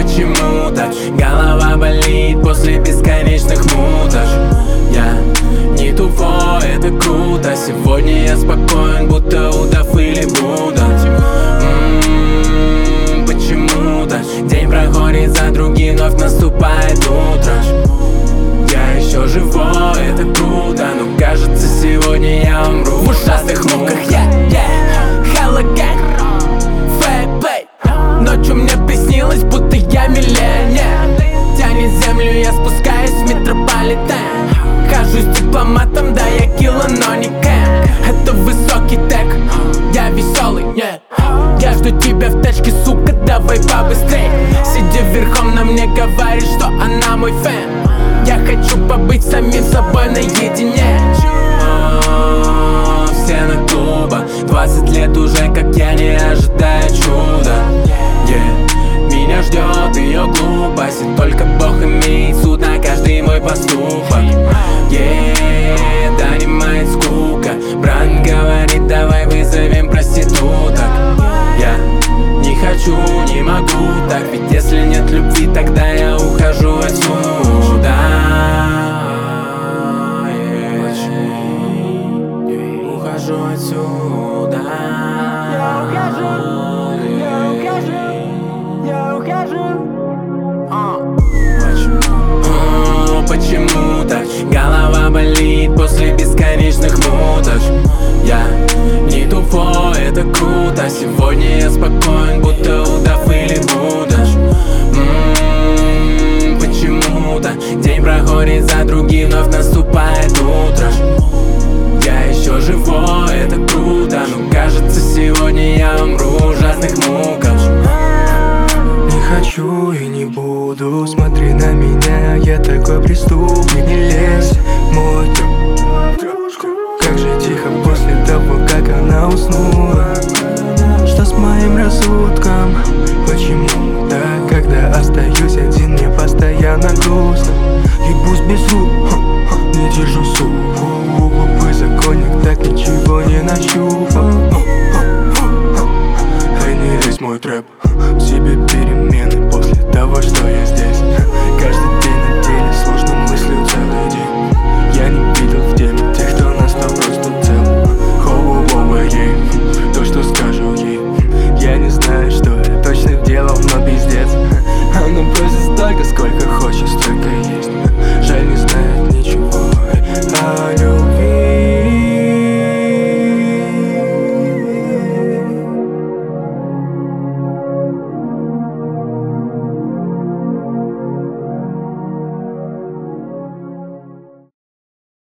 почему так? Голова болит после бесконечных мутаж. Я не тупой, это круто. Сегодня я спокоен, будто удав или Будда. Почему-то день проходит за другим, вновь наступает утро. Я еще живой, это круто, но кажется, сегодня я умру в ужасных муках. Hello gang, fake play. Ночью мне приснилось, будто я миллионер. Тянет землю, я спускаюсь в метрополитен. Хожу с дипломатом, да я кило, но не кэм. Это высокий тег, я веселый, нет. Я жду тебя в тачке, сука, давай побыстрей. Сидя верхом, на мне говорит, что она мой фэн. Я хочу побыть самим собой наедине. Все на клуба, 20 лет уже, как я не ожидаю чуда. Меня ждет ее глупость, и только Бог имеет суд на каждый мой поступок. Донимает скука. Брат говорит, давай вызовем проституток. Я не хочу, не могу так, ведь если нет любви, тогда я ухожу отсюда. Ухожу отсюда. Я ухожу. Почему так? Голова болит после бесконечных мутаж. Я не тупой, это круто. Сегодня я спокоен, будто удав или Будда. Почему-то день проходит за другим, вновь наступает утро. Я еще живой, это круто, но кажется, сегодня я умру в ужасных муках. Не хочу и не буду, смотри на меня, я такой преступник. Не лезь в мой друг. Как же тихо после того, как она уснула. Что с моим рассудком? Почему так, когда остаюсь один, мне постоянно грустно. Ебусь без рук, не держу сумку. Законник так ничего не нащупал. Эй, не лезь в мой трэп, в себе перемен.